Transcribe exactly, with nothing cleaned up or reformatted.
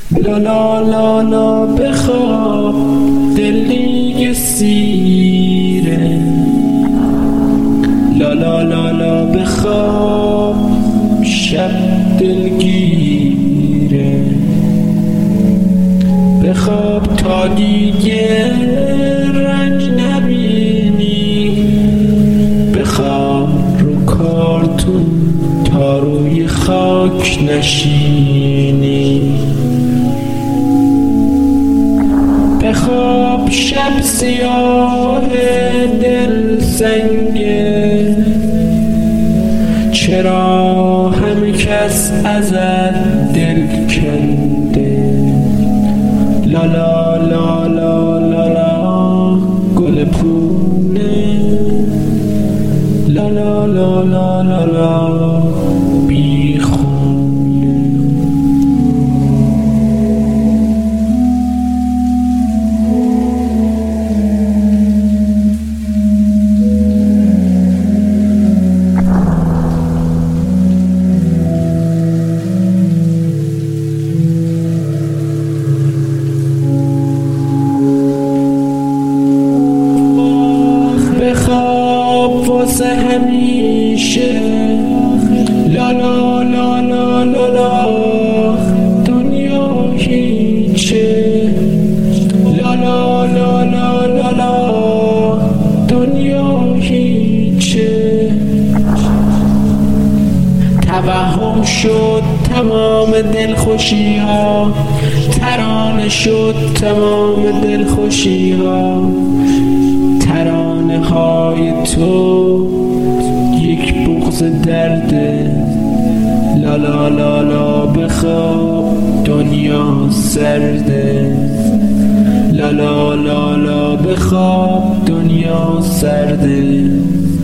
لا لا لا لا بخواب دل دیگه سیره، لا لا لا لا بخواب شب دلگیره، بخواب تا دیگه رنج نبینی، بخواب رو کارتون تا روی خاک نشینی، بخواب شب سیاه دل سنگه، چرا همه کس ازت دل کنده، لا لا لا لا لا لا گل پونه، لا لا لا لا لا لا بی خونه. بخواب واسه همیشه، لا لا لا لا لا لا دنیا هیچه، لا لا لا لا لا لا دنیا هیچه، توهم شد تمام دلخوشی ها، ترانه شد تمام دلخوشی ها، ترانه های تو یک بغض درده، لا لا لا لا بخواب دنیا سرده، لا لا لا لا بخواب دنیا سرده.